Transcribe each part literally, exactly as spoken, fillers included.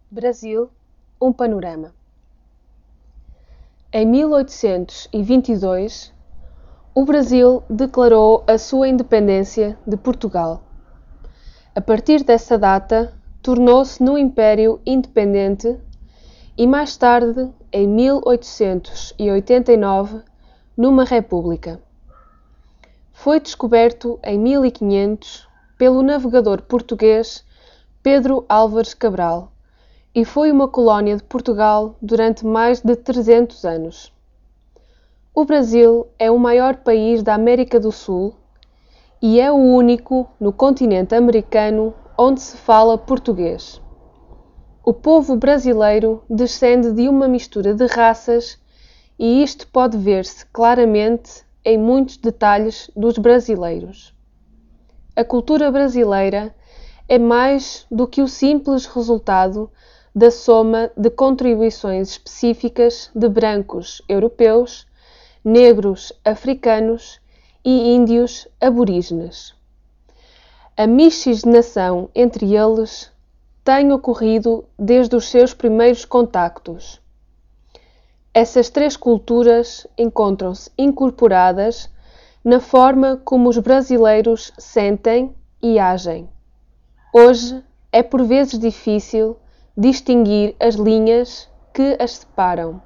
Brasil, um panorama. Em mil oitocentos e vinte e dois, o Brasil declarou a sua independência de Portugal. A partir dessa data, tornou-se num império independente e mais tarde, em mil oitocentos e oitenta e nove, numa república. Foi descoberto em mil e quinhentos pelo navegador português Pedro Álvares Cabral e foi uma colónia de Portugal durante mais de trezentos anos. O Brasil é o maior país da América do Sul e é o único no continente americano onde se fala português. O povo brasileiro descende de uma mistura de raças e isto pode ver-se claramente em muitos detalhes dos brasileiros. A cultura brasileira é mais do que o simples resultado da soma de contribuições específicas de brancos europeus, negros africanos e índios aborígenes. A miscigenação entre eles tem ocorrido desde os seus primeiros contactos. Essas três culturas encontram-se incorporadas na forma como os brasileiros sentem e agem. Hoje é por vezes difícil distinguir as linhas que as separam.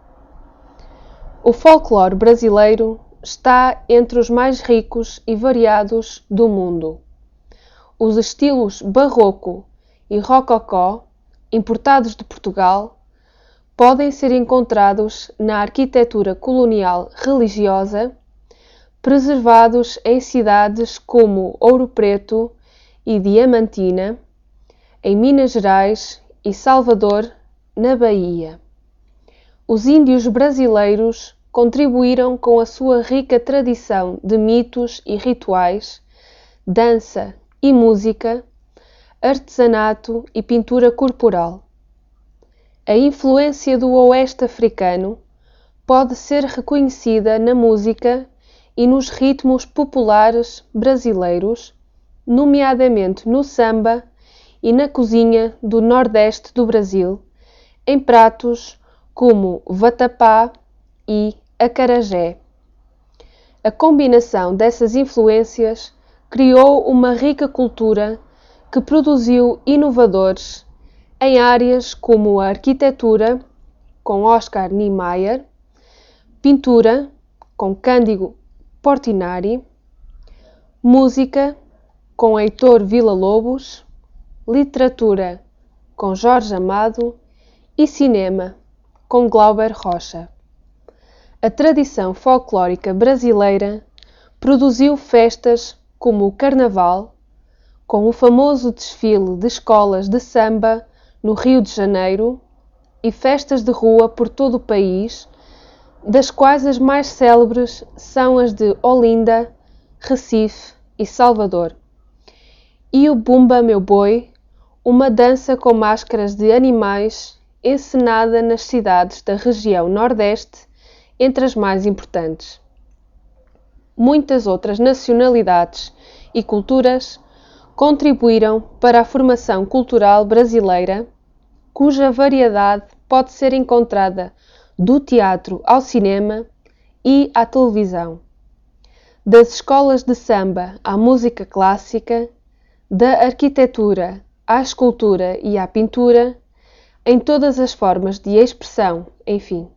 O folclore brasileiro está entre os mais ricos e variados do mundo. Os estilos barroco e rococó, importados de Portugal, podem ser encontrados na arquitetura colonial religiosa, preservados em cidades como Ouro Preto e Diamantina, em Minas Gerais e Salvador, na Bahia. Os índios brasileiros contribuíram com a sua rica tradição de mitos e rituais, dança e música, artesanato e pintura corporal. A influência do oeste africano pode ser reconhecida na música e nos ritmos populares brasileiros, nomeadamente no samba e na cozinha do nordeste do Brasil, em pratos como vatapá e acarajé. A combinação dessas influências criou uma rica cultura que produziu inovadores em áreas como a arquitetura, com Oscar Niemeyer, pintura, com Cândido Portinari, música, com Heitor Villa-Lobos, literatura, com Jorge Amado e cinema, com Glauber Rocha. A tradição folclórica brasileira produziu festas como o Carnaval, com o famoso desfile de escolas de samba no Rio de Janeiro e festas de rua por todo o país, das quais as mais célebres são as de Olinda, Recife e Salvador. E o Bumba Meu Boi, uma dança com máscaras de animais encenada nas cidades da região Nordeste, entre as mais importantes. Muitas outras nacionalidades e culturas contribuíram para a formação cultural brasileira, cuja variedade pode ser encontrada do teatro ao cinema e à televisão, das escolas de samba à música clássica, da arquitetura à escultura e à pintura, em todas as formas de expressão, enfim.